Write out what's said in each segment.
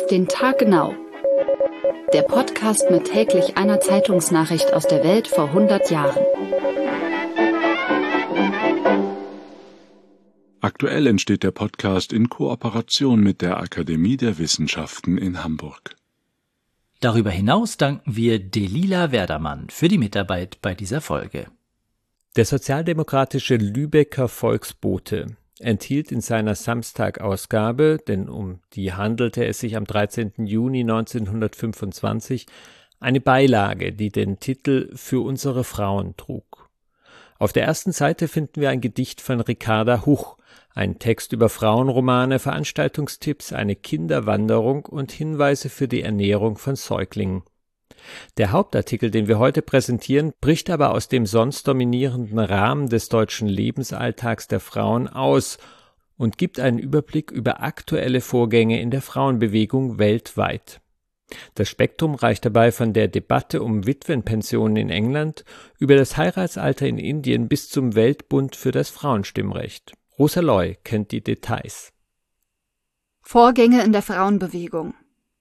den Tag genau. Der Podcast mit täglich einer Zeitungsnachricht aus der Welt vor 100 Jahren. Aktuell entsteht der Podcast in Kooperation mit der Akademie der Wissenschaften in Hamburg. Darüber hinaus danken wir Delila Werdermann für die Mitarbeit bei dieser Folge. Der sozialdemokratische Lübecker Volksbote enthielt in seiner Samstagausgabe, denn um die handelte es sich am 13. Juni 1925, eine Beilage, die den Titel »Für unsere Frauen« trug. Auf der ersten Seite finden wir ein Gedicht von Ricarda Huch, ein Text über Frauenromane, Veranstaltungstipps, eine Kinderwanderung und Hinweise für die Ernährung von Säuglingen. Der Hauptartikel, den wir heute präsentieren, bricht aber aus dem sonst dominierenden Rahmen des deutschen Lebensalltags der Frauen aus und gibt einen Überblick über aktuelle Vorgänge in der Frauenbewegung weltweit. Das Spektrum reicht dabei von der Debatte um Witwenpensionen in England über das Heiratsalter in Indien bis zum Weltbund für das Frauenstimmrecht. Rosa Loy kennt die Details. Vorgänge in der Frauenbewegung.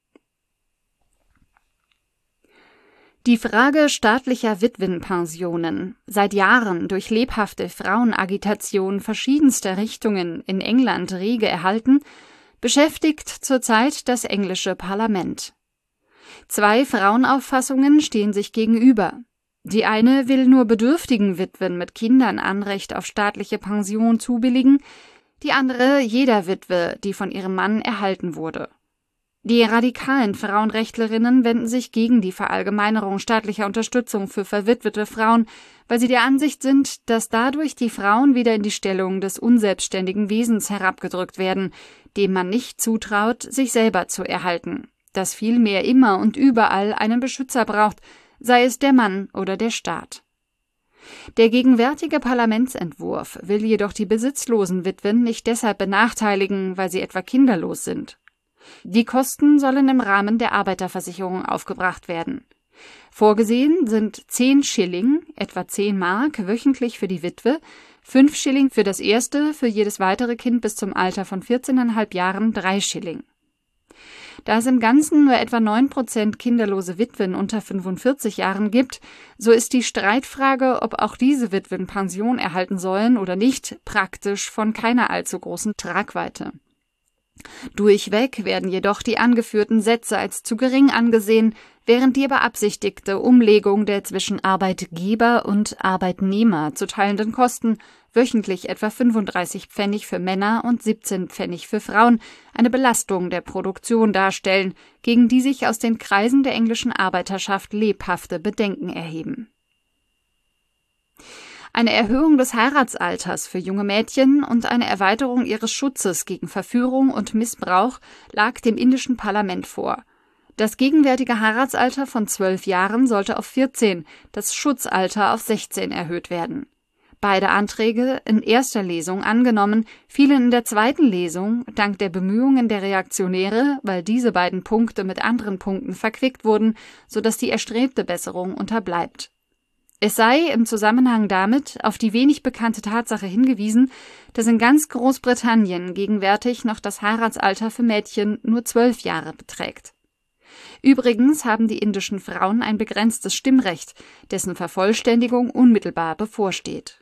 Die Frage staatlicher Witwenpensionen, seit Jahren durch lebhafte Frauenagitation verschiedenster Richtungen in England rege erhalten, beschäftigt zurzeit das englische Parlament. Zwei Frauenauffassungen stehen sich gegenüber. Die eine will nur bedürftigen Witwen mit Kindern Anrecht auf staatliche Pension zubilligen, die andere jeder Witwe, die von ihrem Mann erhalten wurde. Die radikalen Frauenrechtlerinnen wenden sich gegen die Verallgemeinerung staatlicher Unterstützung für verwitwete Frauen, weil sie der Ansicht sind, dass dadurch die Frauen wieder in die Stellung des unselbstständigen Wesens herabgedrückt werden, dem man nicht zutraut, sich selber zu erhalten, das vielmehr immer und überall einen Beschützer braucht, sei es der Mann oder der Staat. Der gegenwärtige Parlamentsentwurf will jedoch die besitzlosen Witwen nicht deshalb benachteiligen, weil sie etwa kinderlos sind. Die Kosten sollen im Rahmen der Arbeiterversicherung aufgebracht werden. Vorgesehen sind 10 Schilling, etwa 10 Mark, wöchentlich für die Witwe, 5 Schilling für das erste, für jedes weitere Kind bis zum Alter von 14,5 Jahren 3 Schilling. Da es im Ganzen nur etwa 9% kinderlose Witwen unter 45 Jahren gibt, so ist die Streitfrage, ob auch diese Witwen Pension erhalten sollen oder nicht, praktisch von keiner allzu großen Tragweite. Durchweg werden jedoch die angeführten Sätze als zu gering angesehen, während die beabsichtigte Umlegung der zwischen Arbeitgeber und Arbeitnehmer zu teilenden Kosten wöchentlich etwa 35 Pfennig für Männer und 17 Pfennig für Frauen eine Belastung der Produktion darstellen, gegen die sich aus den Kreisen der englischen Arbeiterschaft lebhafte Bedenken erheben. Eine Erhöhung des Heiratsalters für junge Mädchen und eine Erweiterung ihres Schutzes gegen Verführung und Missbrauch lag dem indischen Parlament vor. Das gegenwärtige Heiratsalter von 12 Jahren sollte auf 14, das Schutzalter auf 16 erhöht werden. Beide Anträge, in erster Lesung angenommen, fielen in der zweiten Lesung, dank der Bemühungen der Reaktionäre, weil diese beiden Punkte mit anderen Punkten verquickt wurden, sodass die erstrebte Besserung unterbleibt. Es sei im Zusammenhang damit auf die wenig bekannte Tatsache hingewiesen, dass in ganz Großbritannien gegenwärtig noch das Heiratsalter für Mädchen nur 12 Jahre beträgt. Übrigens haben die indischen Frauen ein begrenztes Stimmrecht, dessen Vervollständigung unmittelbar bevorsteht.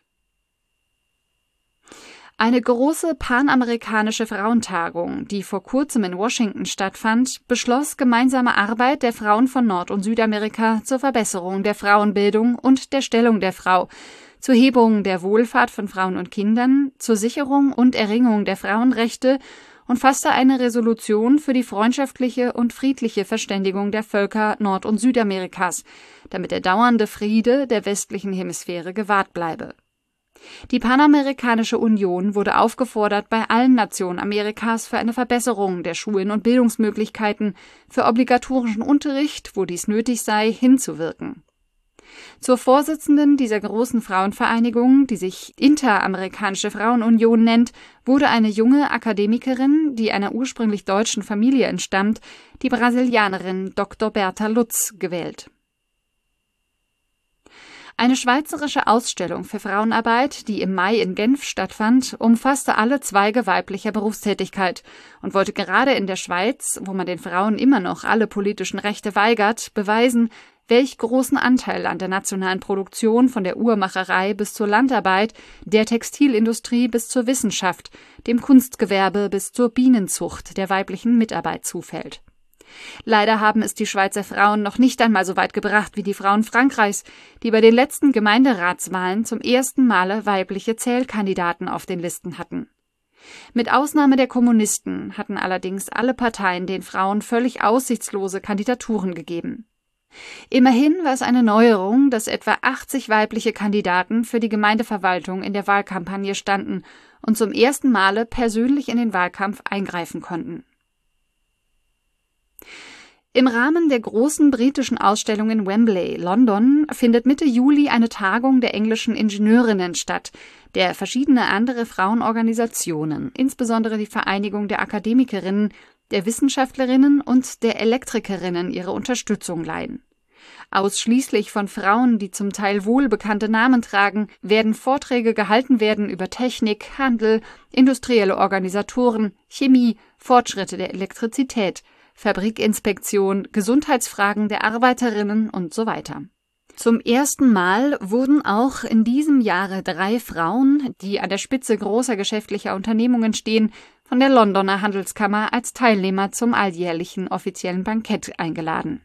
Eine große panamerikanische Frauentagung, die vor kurzem in Washington stattfand, beschloss gemeinsame Arbeit der Frauen von Nord- und Südamerika zur Verbesserung der Frauenbildung und der Stellung der Frau, zur Hebung der Wohlfahrt von Frauen und Kindern, zur Sicherung und Erringung der Frauenrechte und fasste eine Resolution für die freundschaftliche und friedliche Verständigung der Völker Nord- und Südamerikas, damit der dauernde Friede der westlichen Hemisphäre gewahrt bleibe. Die Panamerikanische Union wurde aufgefordert, bei allen Nationen Amerikas für eine Verbesserung der Schulen- und Bildungsmöglichkeiten, für obligatorischen Unterricht, wo dies nötig sei, hinzuwirken. Zur Vorsitzenden dieser großen Frauenvereinigung, die sich Interamerikanische Frauenunion nennt, wurde eine junge Akademikerin, die einer ursprünglich deutschen Familie entstammt, die Brasilianerin Dr. Berta Lutz, gewählt. Eine schweizerische Ausstellung für Frauenarbeit, die im Mai in Genf stattfand, umfasste alle Zweige weiblicher Berufstätigkeit und wollte gerade in der Schweiz, wo man den Frauen immer noch alle politischen Rechte weigert, beweisen, welch großen Anteil an der nationalen Produktion von der Uhrmacherei bis zur Landarbeit, der Textilindustrie bis zur Wissenschaft, dem Kunstgewerbe bis zur Bienenzucht der weiblichen Mitarbeit zufällt. Leider haben es die Schweizer Frauen noch nicht einmal so weit gebracht wie die Frauen Frankreichs, die bei den letzten Gemeinderatswahlen zum ersten Male weibliche Zählkandidaten auf den Listen hatten. Mit Ausnahme der Kommunisten hatten allerdings alle Parteien den Frauen völlig aussichtslose Kandidaturen gegeben. Immerhin war es eine Neuerung, dass etwa 80 weibliche Kandidaten für die Gemeindeverwaltung in der Wahlkampagne standen und zum ersten Male persönlich in den Wahlkampf eingreifen konnten. Im Rahmen der großen britischen Ausstellung in Wembley, London, findet Mitte Juli eine Tagung der englischen Ingenieurinnen statt, der verschiedene andere Frauenorganisationen, insbesondere die Vereinigung der Akademikerinnen, der Wissenschaftlerinnen und der Elektrikerinnen ihre Unterstützung leihen. Ausschließlich von Frauen, die zum Teil wohlbekannte Namen tragen, werden Vorträge gehalten werden über Technik, Handel, industrielle Organisatoren, Chemie, Fortschritte der Elektrizität, Fabrikinspektion, Gesundheitsfragen der Arbeiterinnen und so weiter. Zum ersten Mal wurden auch in diesem Jahre 3 Frauen, die an der Spitze großer geschäftlicher Unternehmungen stehen, von der Londoner Handelskammer als Teilnehmer zum alljährlichen offiziellen Bankett eingeladen.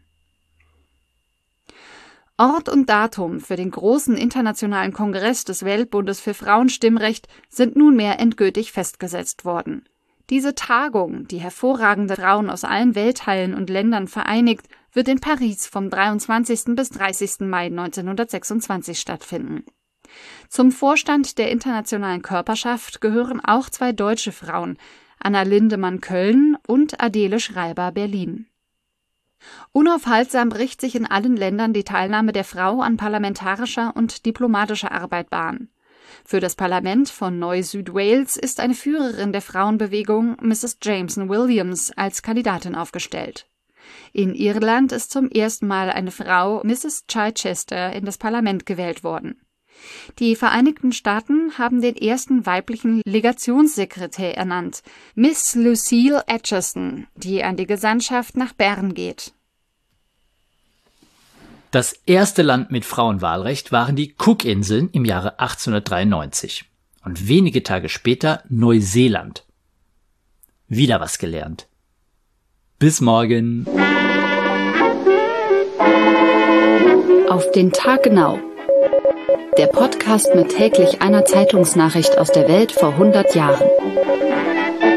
Ort und Datum für den großen internationalen Kongress des Weltbundes für Frauenstimmrecht sind nunmehr endgültig festgesetzt worden. Diese Tagung, die hervorragende Frauen aus allen Weltteilen und Ländern vereinigt, wird in Paris vom 23. bis 30. Mai 1926 stattfinden. Zum Vorstand der Internationalen Körperschaft gehören auch 2 deutsche Frauen, Anna Lindemann Köln und Adele Schreiber Berlin. Unaufhaltsam bricht sich in allen Ländern die Teilnahme der Frau an parlamentarischer und diplomatischer Arbeit Bahn. Für das Parlament von Neu-Süd-Wales ist eine Führerin der Frauenbewegung, Mrs. Jameson Williams, als Kandidatin aufgestellt. In Irland ist zum ersten Mal eine Frau, Mrs. Chichester, in das Parlament gewählt worden. Die Vereinigten Staaten haben den ersten weiblichen Legationssekretär ernannt, Miss Lucille Acheson, die an die Gesandtschaft nach Bern geht. Das erste Land mit Frauenwahlrecht waren die Cookinseln im Jahre 1893 und wenige Tage später Neuseeland. Wieder was gelernt. Bis morgen. Auf den Tag genau. Der Podcast mit täglich einer Zeitungsnachricht aus der Welt vor 100 Jahren.